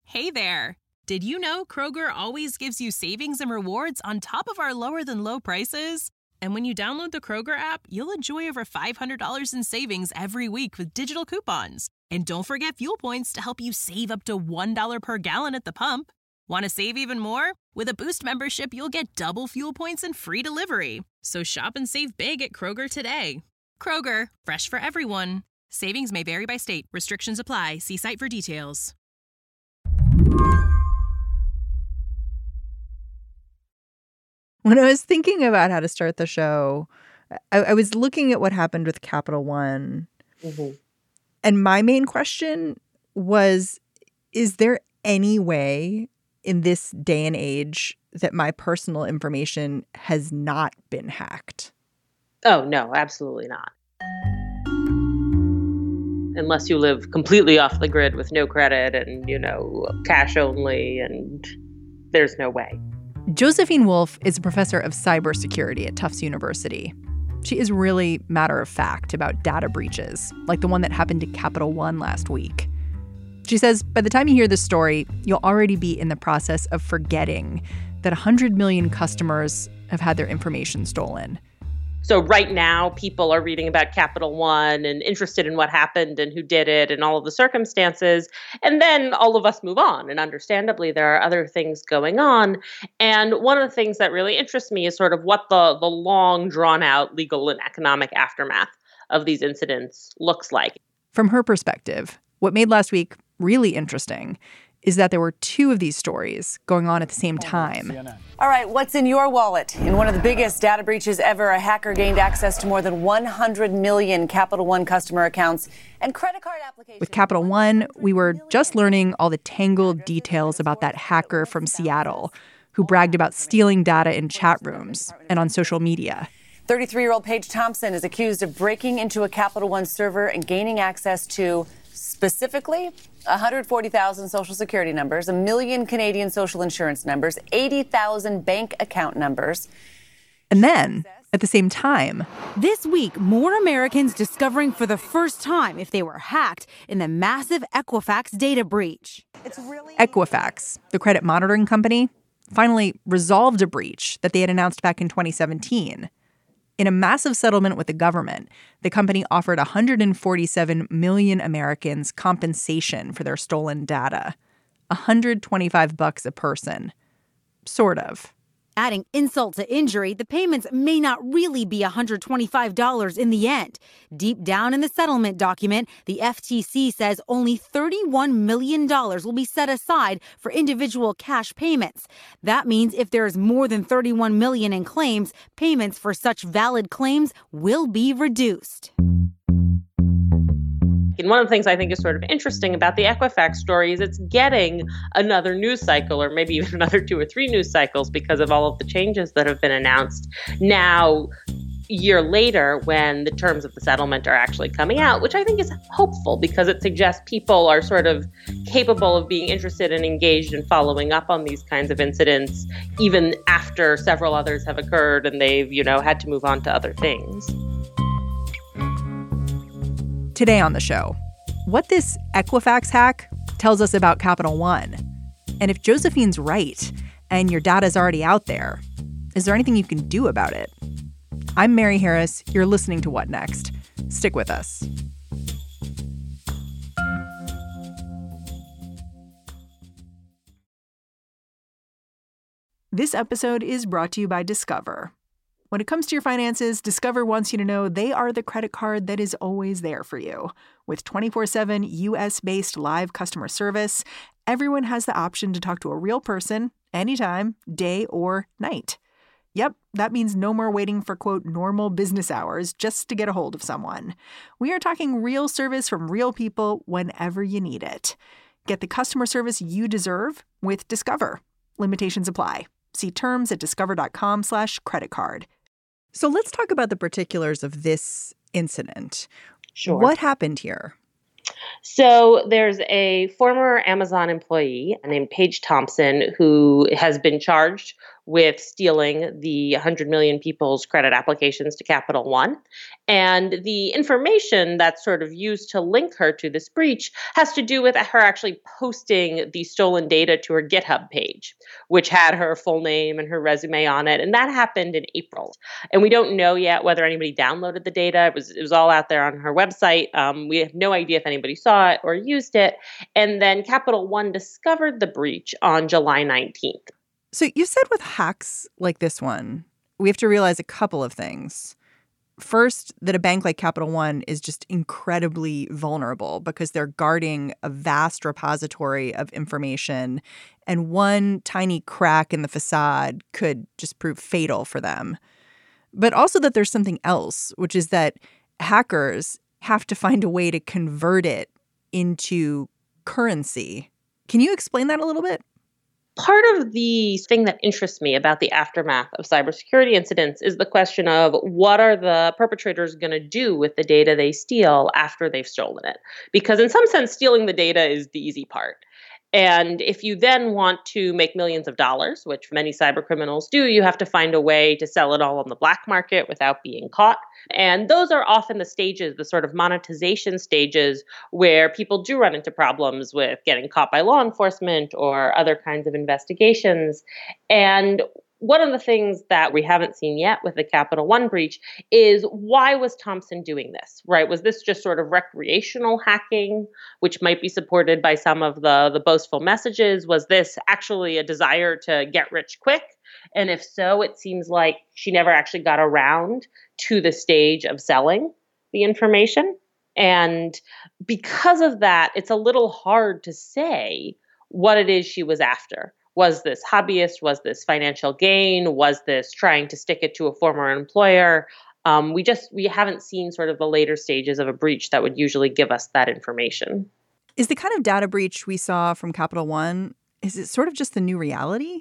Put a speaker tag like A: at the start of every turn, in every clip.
A: Hey there! Did you know Kroger always gives you savings and rewards on top of our lower-than-low prices? And when you download the Kroger app, you'll enjoy over $500 in savings every week with digital coupons. And don't forget fuel points to help you save up to $1 per gallon at the pump. Want to save even more? With a Boost membership, you'll get double fuel points and free delivery. So shop and save big at Kroger today. Kroger, fresh for everyone. Savings may vary by state. Restrictions apply. See site for details.
B: When I was thinking about how to start the show, I was looking at what happened with Capital One.
C: Mm-hmm.
B: And my main question was, is there any way in this day and age that my personal information has not been hacked?
C: Oh, no, absolutely not. Unless you live completely off the grid with no credit and, cash only, and there's no way.
B: Josephine Wolf is a professor of cybersecurity at Tufts University. She is really matter of fact about data breaches, like the one that happened to Capital One last week. She says by the time you hear this story, you'll already be in the process of forgetting that 100 million customers have had their information stolen.
C: So right now, people are reading about Capital One and interested in what happened and who did it and all of the circumstances. And then all of us move on. And understandably, there are other things going on. And one of the things that really interests me is sort of what the long, drawn-out legal and economic aftermath of these incidents looks like.
B: From her perspective, what made last week really interesting is that there were two of these stories going on at the same time.
D: All right, what's in your wallet? In one of the biggest data breaches ever, a hacker gained access to more than 100 million Capital One customer accounts and credit card applications.
B: With Capital One, we were just learning all the tangled details about that hacker from Seattle who bragged about stealing data in chat rooms and on social media.
D: 33-year-old Paige Thompson is accused of breaking into a Capital One server and gaining access to, specifically, 140,000 Social Security numbers, 1 million Canadian social insurance numbers, 80,000 bank account numbers.
B: And then, at the same time,
E: this week, more Americans discovering for the first time if they were hacked in the massive Equifax data breach.
B: Equifax, the credit monitoring company, finally resolved a breach that they had announced back in 2017. In a massive settlement with the government, the company offered 147 million Americans compensation for their stolen data. $125 a person. Sort of.
E: Adding insult to injury, the payments may not really be $125 in the end. Deep down in the settlement document, the FTC says only $31 million will be set aside for individual cash payments. That means if there's more than $31 million in claims, payments for such valid claims will be reduced.
C: And one of the things I think is sort of interesting about the Equifax story is it's getting another news cycle, or maybe even another 2 or 3 news cycles, because of all of the changes that have been announced now, year later, when the terms of the settlement are actually coming out, which I think is hopeful because it suggests people are sort of capable of being interested and engaged in following up on these kinds of incidents, even after several others have occurred and they've, had to move on to other things.
B: Today on the show, what this Equifax hack tells us about Capital One. And if Josephine's right and your data's already out there, is there anything you can do about it? I'm Mary Harris. You're listening to What Next? Stick with us. This episode is brought to you by Discover. When it comes to your finances, Discover wants you to know they are the credit card that is always there for you. With 24/7 U.S.-based live customer service, everyone has the option to talk to a real person anytime, day or night. Yep, that means no more waiting for, quote, normal business hours just to get a hold of someone. We are talking real service from real people whenever you need it. Get the customer service you deserve with Discover. Limitations apply. See terms at discover.com/creditcard. So let's talk about the particulars of this incident.
C: Sure.
B: What happened here?
C: So there's a former Amazon employee named Paige Thompson who has been charged with stealing the 100 million people's credit applications to Capital One. And the information that's sort of used to link her to this breach has to do with her actually posting the stolen data to her GitHub page, which had her full name and her resume on it. And that happened in April. And we don't know yet whether anybody downloaded the data. It was all out there on her website. We have no idea if anybody saw it or used it. And then Capital One discovered the breach on July 19th.
B: So you said with hacks like this one, we have to realize a couple of things. First, that a bank like Capital One is just incredibly vulnerable because they're guarding a vast repository of information, and one tiny crack in the facade could just prove fatal for them. But also that there's something else, which is that hackers have to find a way to convert it into currency. Can you explain that a little bit?
C: Part of the thing that interests me about the aftermath of cybersecurity incidents is the question of what are the perpetrators going to do with the data they steal after they've stolen it? Because in some sense, stealing the data is the easy part. And if you then want to make millions of dollars, which many cyber criminals do, you have to find a way to sell it all on the black market without being caught. And those are often the stages, the sort of monetization stages where people do run into problems with getting caught by law enforcement or other kinds of investigations. And one of the things that we haven't seen yet with the Capital One breach is why was Thompson doing this, right? Was this just sort of recreational hacking, which might be supported by some of the boastful messages? Was this actually a desire to get rich quick? And if so, it seems like she never actually got around to the stage of selling the information. And because of that, it's a little hard to say what it is she was after. Was this hobbyist? Was this financial gain? Was this trying to stick it to a former employer? We haven't seen sort of the later stages of a breach that would usually give us that information.
B: Is the kind of data breach we saw from Capital One, is it sort of just the new reality?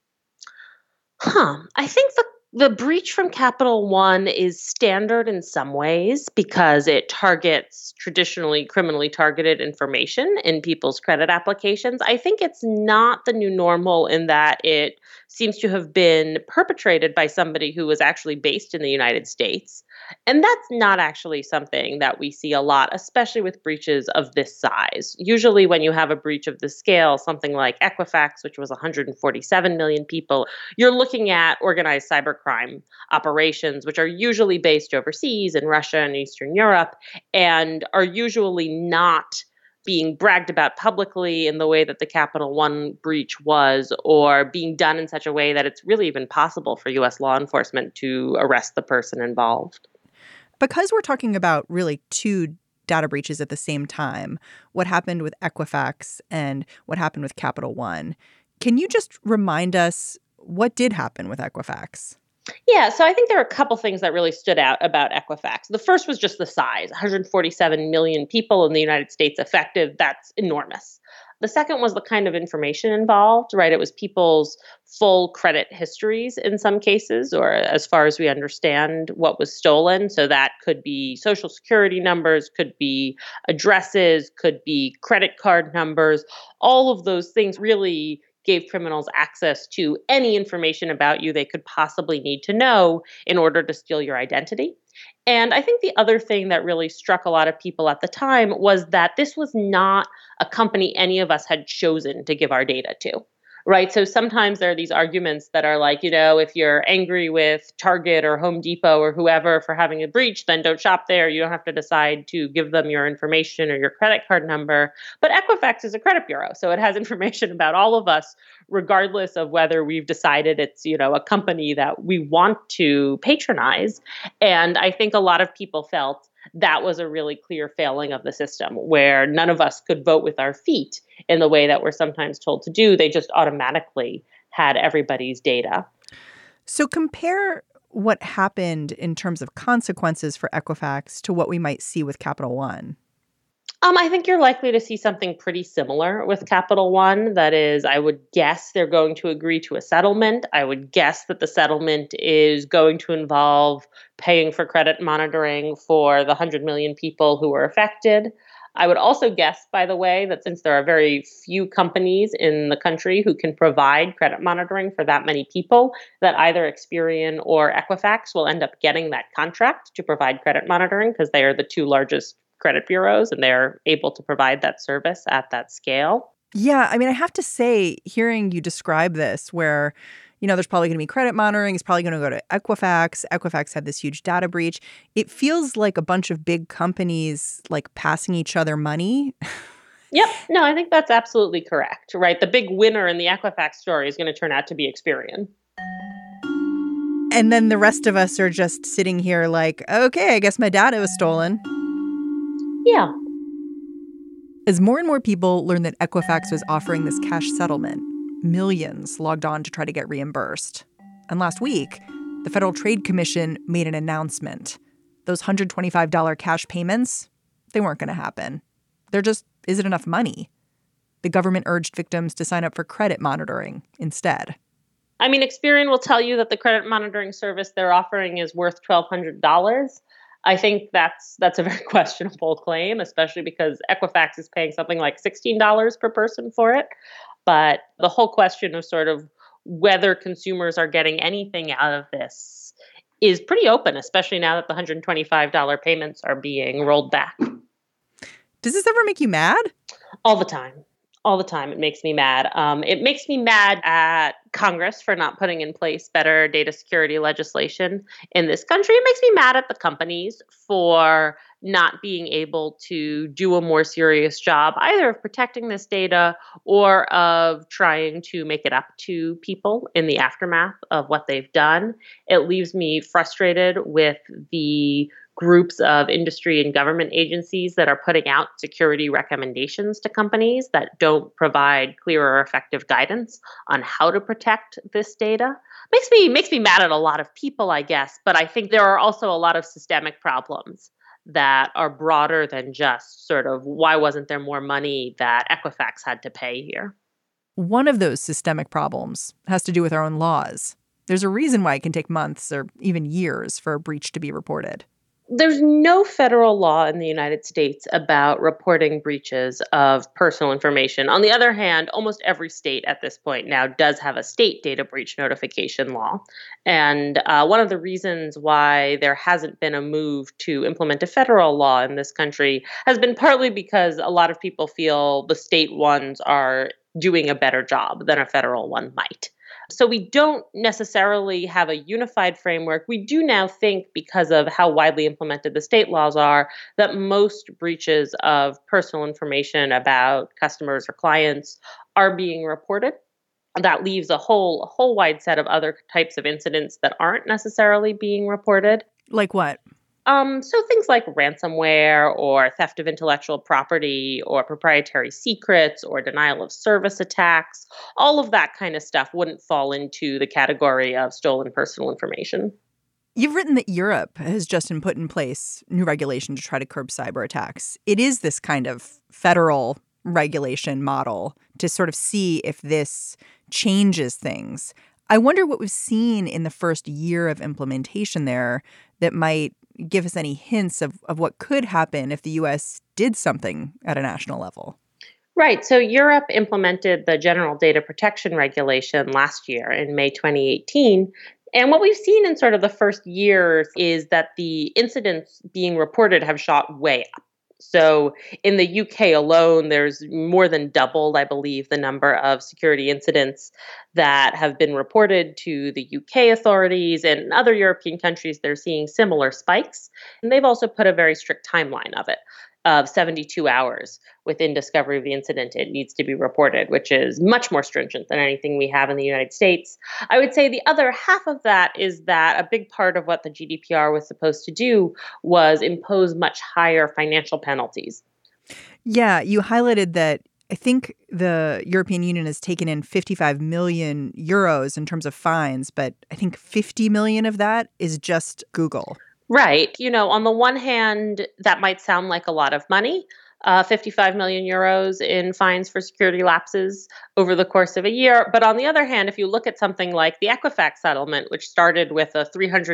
C: I think the breach from Capital One is standard in some ways because it targets traditionally criminally targeted information in people's credit applications. I think it's not the new normal in that it seems to have been perpetrated by somebody who was actually based in the United States. And that's not actually something that we see a lot, especially with breaches of this size. Usually when you have a breach of this scale, something like Equifax, which was 147 million people, you're looking at organized cybercrime operations, which are usually based overseas in Russia and Eastern Europe, and are usually not being bragged about publicly in the way that the Capital One breach was, or being done in such a way that it's really even possible for U.S. law enforcement to arrest the person involved.
B: Because we're talking about really two data breaches at the same time, what happened with Equifax and what happened with Capital One, can you just remind us what did happen with Equifax?
C: Yeah, so I think there are a couple things that really stood out about Equifax. The first was just the size, 147 million people in the United States affected. That's enormous. The second was the kind of information involved, right? It was people's full credit histories in some cases, or as far as we understand what was stolen. So that could be social security numbers, could be addresses, could be credit card numbers. All of those things really gave criminals access to any information about you they could possibly need to know in order to steal your identity. And I think the other thing that really struck a lot of people at the time was that this was not a company any of us had chosen to give our data to. Right. So sometimes there are these arguments that are like, if you're angry with Target or Home Depot or whoever for having a breach, then don't shop there. You don't have to decide to give them your information or your credit card number. But Equifax is a credit bureau, so it has information about all of us, regardless of whether we've decided it's, a company that we want to patronize. And I think a lot of people felt that was a really clear failing of the system where none of us could vote with our feet in the way that we're sometimes told to do. They just automatically had everybody's data.
B: So compare what happened in terms of consequences for Equifax to what we might see with Capital One.
C: I think you're likely to see something pretty similar with Capital One. That is, I would guess they're going to agree to a settlement. I would guess that the settlement is going to involve paying for credit monitoring for the 100 million people who were affected. I would also guess, by the way, that since there are very few companies in the country who can provide credit monitoring for that many people, that either Experian or Equifax will end up getting that contract to provide credit monitoring because they are the two largest credit bureaus and they're able to provide that service at that scale.
B: Yeah, I mean, I have to say, hearing you describe this, where, there's probably going to be credit monitoring, it's probably going to go to Equifax. Equifax had this huge data breach. It feels like a bunch of big companies like passing each other money.
C: Yep. No, I think that's absolutely correct, right? The big winner in the Equifax story is going to turn out to be Experian.
B: And then the rest of us are just sitting here like, okay, I guess my data was stolen.
C: Yeah.
B: As more and more people learn that Equifax was offering this cash settlement, millions logged on to try to get reimbursed. And last week, the Federal Trade Commission made an announcement. Those $125 cash payments, they weren't going to happen. There just isn't enough money. The government urged victims to sign up for credit monitoring instead.
C: I mean, Experian will tell you that the credit monitoring service they're offering is worth $1,200. I think that's a very questionable claim, especially because Equifax is paying something like $16 per person for it. But the whole question of sort of whether consumers are getting anything out of this is pretty open, especially now that the $125 payments are being rolled back.
B: Does this ever make you mad?
C: All the time. All the time. It makes me mad. It makes me mad at Congress for not putting in place better data security legislation in this country. It makes me mad at the companies for not being able to do a more serious job, either of protecting this data or of trying to make it up to people in the aftermath of what they've done. It leaves me frustrated with the groups of industry and government agencies that are putting out security recommendations to companies that don't provide clear or effective guidance on how to protect this data. Makes me mad at a lot of people, I guess, but I think there are also a lot of systemic problems that are broader than just sort of why wasn't there more money that Equifax had to pay here.
B: One of those systemic problems has to do with our own laws. There's a reason why it can take months or even years for a breach to be reported.
C: There's no federal law in the United States about reporting breaches of personal information. On the other hand, almost every state at this point now does have a state data breach notification law. And one of the reasons why there hasn't been a move to implement a federal law in this country has been partly because a lot of people feel the state ones are doing a better job than a federal one might. So we don't necessarily have a unified framework. We do now think, because of how widely implemented the state laws are, that most breaches of personal information about customers or clients are being reported. That leaves a whole wide set of other types of incidents that aren't necessarily being reported.
B: Like what?
C: So things like ransomware or theft of intellectual property or proprietary secrets or denial of service attacks, all of that kind of stuff wouldn't fall into the category of stolen personal information.
B: You've written that Europe has just put in place new regulation to try to curb cyber attacks. It is this kind of federal regulation model to sort of see if this changes things. I wonder what we've seen in the first year of implementation there that might give us any hints of what could happen if the U.S. did something at a national level.
C: Right. So Europe implemented the General Data Protection Regulation last year in May 2018. And what we've seen in sort of the first year is that the incidents being reported have shot way up. So in the UK alone, there's more than doubled, I believe, the number of security incidents that have been reported to the UK authorities. And in other European countries, they're seeing similar spikes. And they've also put a very strict timeline of it, of 72 hours within discovery of the incident. It needs to be reported, which is much more stringent than anything we have in the United States. I would say the other half of that is that a big part of what the GDPR was supposed to do was impose much higher financial penalties.
B: Yeah, you highlighted that. I think the European Union has taken in 55 million euros in terms of fines, but I think 50 million of that is just Google.
C: Right. On the one hand, that might sound like a lot of money, €55 million in fines for security lapses over the course of a year. But on the other hand, if you look at something like the Equifax settlement, which started with a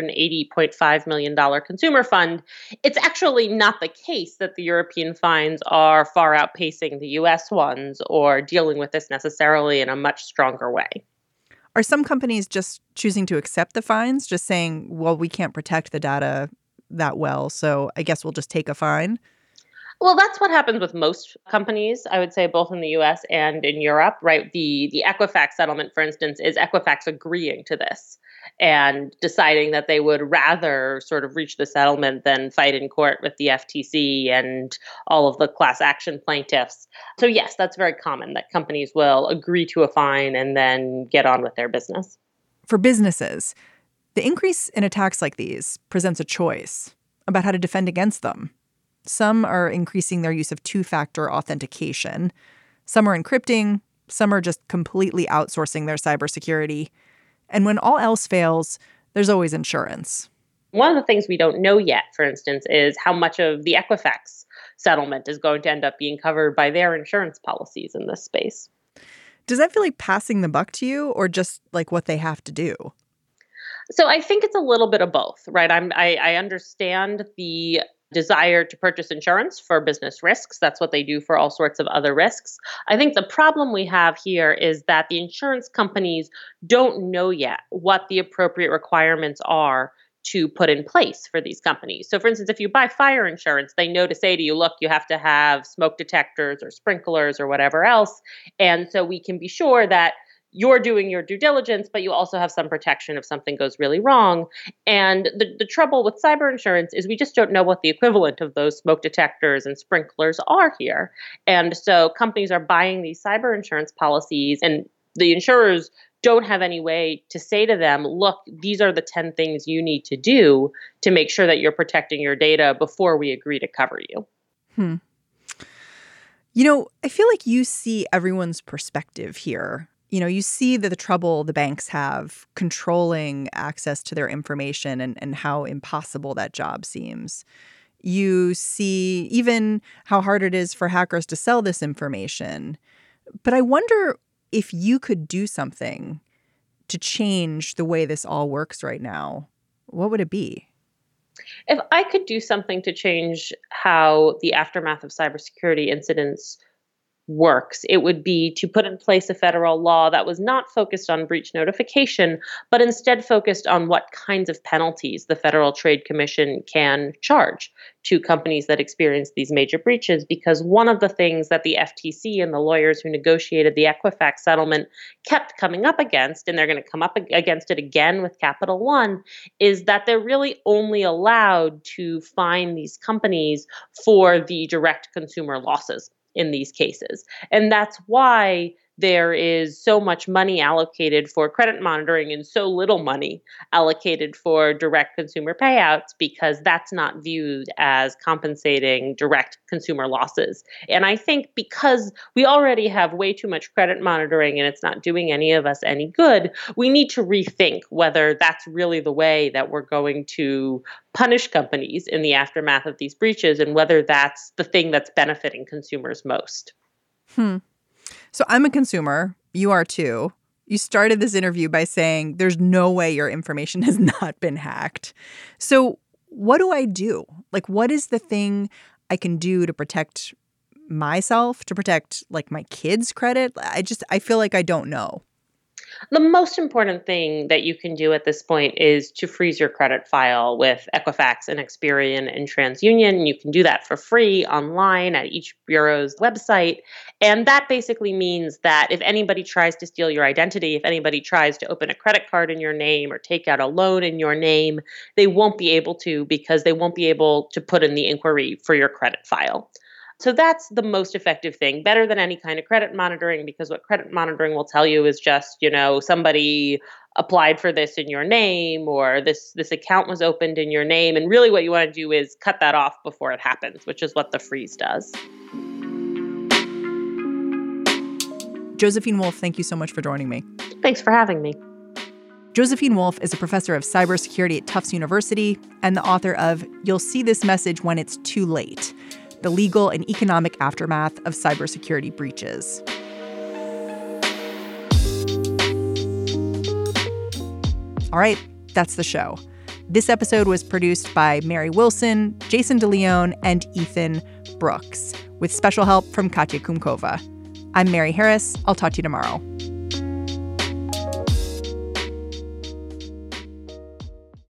C: $380.5 million consumer fund, it's actually not the case that the European fines are far outpacing the US ones or dealing with this necessarily in a much stronger way.
B: Are some companies just choosing to accept the fines, just saying, well, we can't protect the data that well, so I guess we'll just take a fine?
C: Well, that's what happens with most companies, I would say, both in the US and in Europe, right? The Equifax settlement, for instance, is Equifax agreeing to this and deciding that they would rather sort of reach the settlement than fight in court with the FTC and all of the class action plaintiffs. So, yes, that's very common that companies will agree to a fine and then get on with their business.
B: For businesses, the increase in attacks like these presents a choice about how to defend against them. Some are increasing their use of two-factor authentication. Some are encrypting. Some are just completely outsourcing their cybersecurity. And when all else fails, there's always insurance.
C: One of the things we don't know yet, for instance, is how much of the Equifax settlement is going to end up being covered by their insurance policies in this space.
B: Does that feel like passing the buck to you or just like what they have to do?
C: So I think it's a little bit of both, right? I understand the desire to purchase insurance for business risks. That's what they do for all sorts of other risks. I think the problem we have here is that the insurance companies don't know yet what the appropriate requirements are to put in place for these companies. So for instance, if you buy fire insurance, they know to say to you, look, you have to have smoke detectors or sprinklers or whatever else. And so we can be sure that you're doing your due diligence, but you also have some protection if something goes really wrong. And the trouble with cyber insurance is we just don't know what the equivalent of those smoke detectors and sprinklers are here. And so companies are buying these cyber insurance policies, and the insurers don't have any way to say to them, look, these are the 10 things you need to do to make sure that you're protecting your data before we agree to cover you.
B: You know, I feel like you see everyone's perspective here. You know, you see the trouble the banks have controlling access to their information and how impossible that job seems. You see even how hard it is for hackers to sell this information. But I wonder if you could do something to change the way this all works right now, what would it be?
C: If I could do something to change how the aftermath of cybersecurity incidents works, it would be to put in place a federal law that was not focused on breach notification, but instead focused on what kinds of penalties the Federal Trade Commission can charge to companies that experience these major breaches. Because one of the things that the FTC and the lawyers who negotiated the Equifax settlement kept coming up against, and they're going to come up against it again with Capital One, is that they're really only allowed to fine these companies for the direct consumer losses in these cases. And that's why there is so much money allocated for credit monitoring and so little money allocated for direct consumer payouts, because that's not viewed as compensating direct consumer losses. And I think because we already have way too much credit monitoring and it's not doing any of us any good, we need to rethink whether that's really the way that we're going to punish companies in the aftermath of these breaches and whether that's the thing that's benefiting consumers most.
B: So I'm a consumer. You are too. You started this interview by saying there's no way your information has not been hacked. So what do I do? Like, what is the thing I can do to protect myself, to protect like my kids' credit? I feel like I don't know.
C: The most important thing that you can do at this point is to freeze your credit file with Equifax and Experian and TransUnion. You can do that for free online at each bureau's website. And that basically means that if anybody tries to steal your identity, if anybody tries to open a credit card in your name or take out a loan in your name, they won't be able to, because they won't be able to put in the inquiry for your credit file. So that's the most effective thing, better than any kind of credit monitoring, because what credit monitoring will tell you is just, somebody applied for this in your name or this account was opened in your name. And really what you want to do is cut that off before it happens, which is what the freeze does.
B: Josephine Wolf, thank you so much for joining me.
C: Thanks for having me.
B: Josephine Wolf is a professor of cybersecurity at Tufts University and the author of You'll See This Message When It's Too Late. the legal and economic aftermath of cybersecurity breaches. All right, that's the show. This episode was produced by Mary Wilson, Jason DeLeon, and Ethan Brooks, with special help from Katya Kumkova. I'm Mary Harris. I'll talk to you tomorrow.